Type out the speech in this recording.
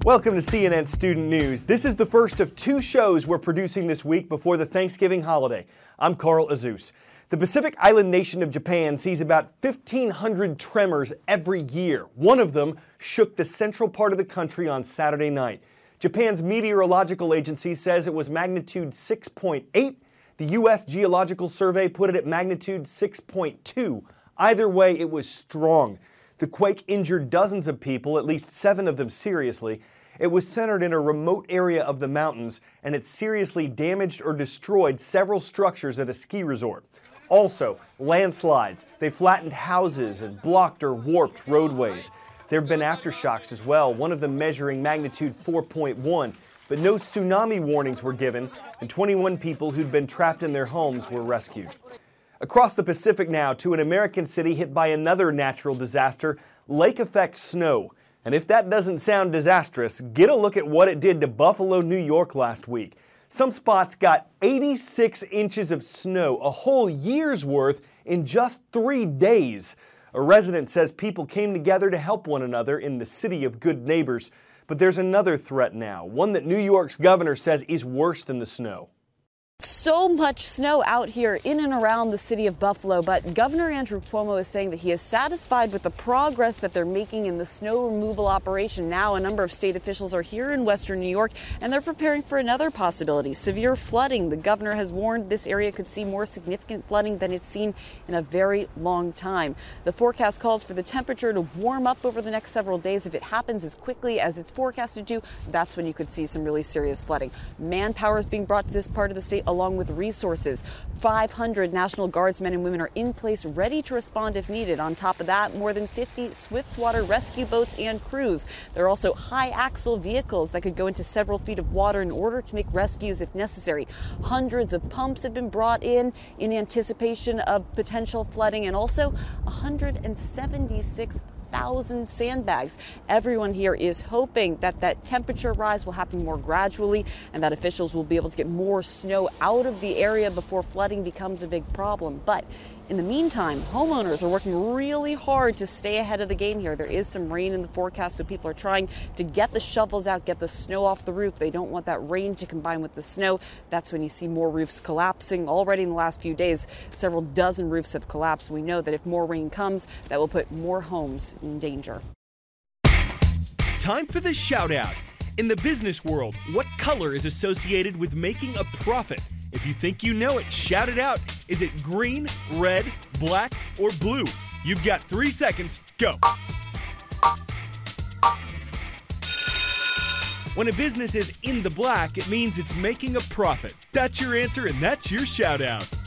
Welcome to CNN Student News. This is the first of two shows we're producing this week before the Thanksgiving holiday. I'm Carl Azus. The Pacific island nation of Japan sees about 1,500 tremors every year. One of them shook the central part of the country on Saturday night. Japan's meteorological agency says it was magnitude 6.8. The U.S. Geological Survey put it at magnitude 6.2. Either way, it was strong. The quake injured dozens of people, at least 7 of them seriously. It was centered in a remote area of the mountains, and it seriously damaged or destroyed several structures at a ski resort. Also, landslides. They flattened houses and blocked or warped roadways. There have been aftershocks as well, one of them measuring magnitude 4.1, but no tsunami warnings were given, and 21 people who'd been trapped in their homes were rescued. Across the Pacific now to an American city hit by another natural disaster, lake-effect snow. And if that doesn't sound disastrous, get a look at what it did to Buffalo, New York last week. Some spots got 86 inches of snow, a whole year's worth in just 3 days. A resident says people came together to help one another in the city of good neighbors. But there's another threat now, one that New York's governor says is worse than the snow. So much snow out here in and around the city of Buffalo, but Governor Andrew Cuomo is saying that he is satisfied with the progress that they're making in the snow removal operation. Now, a number of state officials are here in western New York, and they're preparing for another possibility, severe flooding. The governor has warned this area could see more significant flooding than it's seen in a very long time. The forecast calls for the temperature to warm up over the next several days. If it happens as quickly as it's forecasted to, that's when you could see some really serious flooding. Manpower is being brought to this part of the state along with resources. 500 National Guardsmen and women are in place ready to respond if needed. On top of that, more than 50 swiftwater rescue boats and crews. There are also high axle vehicles that could go into several feet of water in order to make rescues if necessary. Hundreds of pumps have been brought in anticipation of potential flooding, and also 176,000 sandbags. Everyone here is hoping that that temperature rise will happen more gradually and that officials will be able to get more snow out of the area before flooding becomes a big problem. But in the meantime, homeowners are working really hard to stay ahead of the game here. There is some rain in the forecast, so people are trying to get the shovels out, get the snow off the roof. They don't want that rain to combine with the snow. That's when you see more roofs collapsing. Already in the last few days, several dozen roofs have collapsed. We know that if more rain comes, that will put more homes in danger. Time for the shout out. In the business world, what color is associated with making a profit? If you think you know it, shout it out. Is it green, red, black, or blue? You've got 3 seconds. Go. When a business is in the black, it means it's making a profit. That's your answer, and that's your shout out.